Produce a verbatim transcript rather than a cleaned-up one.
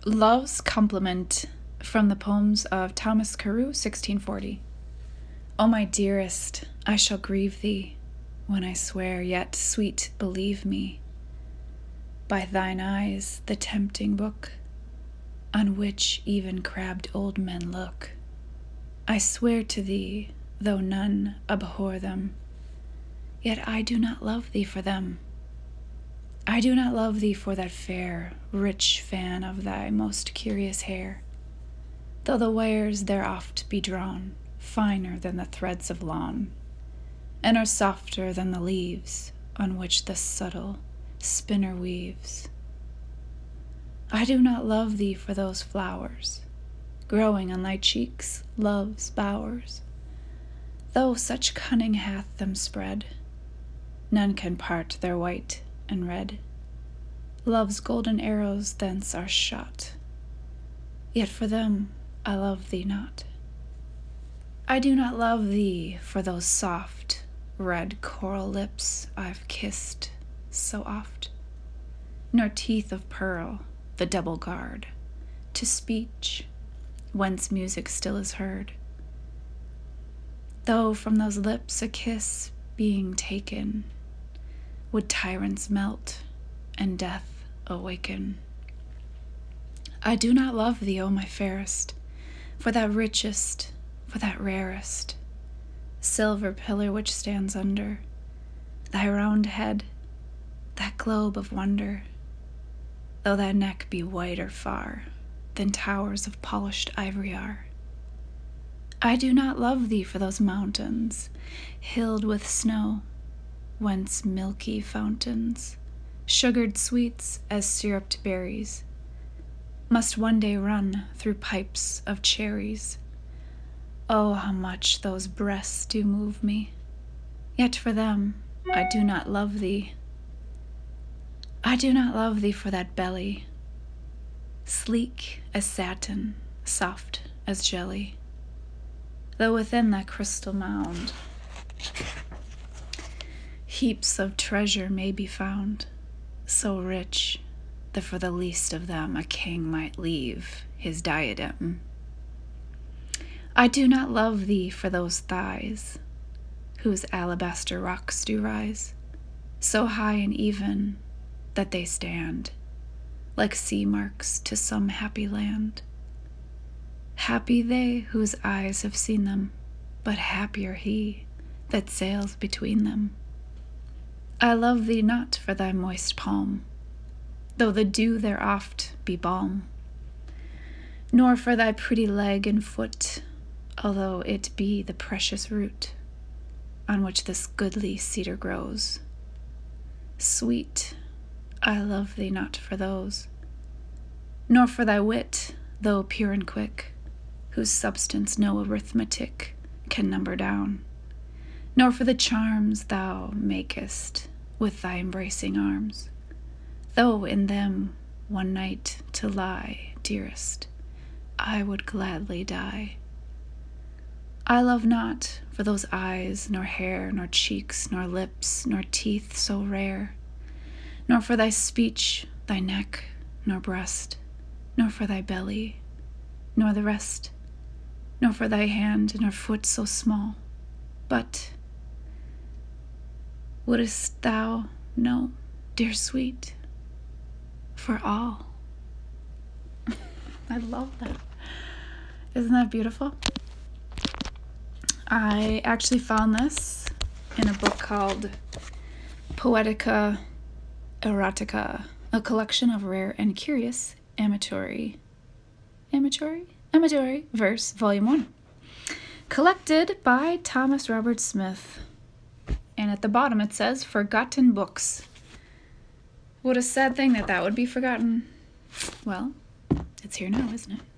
Love's Compliment from the poems of Thomas Carew, sixteen forty. O my dearest, I shall grieve thee when I swear, yet, sweet, believe me, by thine eyes the tempting book, on which even crabbed old men look. I swear to thee, though none abhor them, yet I do not love thee for them. I do not love thee for that fair, rich fan of thy most curious hair, though the wires there oft be drawn finer than the threads of lawn, and are softer than the leaves on which the subtle spinner weaves. I do not love thee for those flowers growing on thy cheeks, love's bowers, though such cunning hath them spread, none can part their white and red. Love's golden arrows thence are shot, yet for them I love thee not. I do not love thee for those soft, red coral lips I've kissed so oft, nor teeth of pearl, the double guard to speech, whence music still is heard, though from those lips a kiss being taken would tyrants melt and death awaken. I do not love thee, O my fairest, for that richest, for that rarest silver pillar which stands under thy round head, that globe of wonder, though thy neck be whiter far than towers of polished ivory are. I do not love thee for those mountains hilled with snow, whence milky fountains, sugared sweets as syruped berries, must one day run through pipes of cherries. Oh, how much those breasts do move me, yet for them I do not love thee. I do not love thee for that belly, sleek as satin, soft as jelly, though within that crystal mound heaps of treasure may be found, so rich that for the least of them a king might leave his diadem. I do not love thee for those thighs, whose alabaster rocks do rise, so high and even that they stand like sea marks to some happy land. Happy they whose eyes have seen them, but happier he that sails between them. I love thee not for thy moist palm, though the dew there oft be balm, nor for thy pretty leg and foot, although it be the precious root on which this goodly cedar grows. Sweet, I love thee not for those, nor for thy wit, though pure and quick, whose substance no arithmetic can number down, nor for the charms thou makest with thy embracing arms, though in them one night to lie, dearest, I would gladly die. I love not for those eyes, nor hair, nor cheeks, nor lips, nor teeth so rare, nor for thy speech, thy neck, nor breast, nor for thy belly, nor the rest, nor for thy hand, nor foot so small, but wouldst thou know, dear sweet, for all? I love that. Isn't that beautiful? I actually found this in a book called Poetica Erotica, a collection of rare and curious amatory, amatory, amatory verse, volume one, collected by Thomas Robert Smith. And at the bottom it says, Forgotten Books. What a sad thing that that would be forgotten. Well, it's here now, isn't it?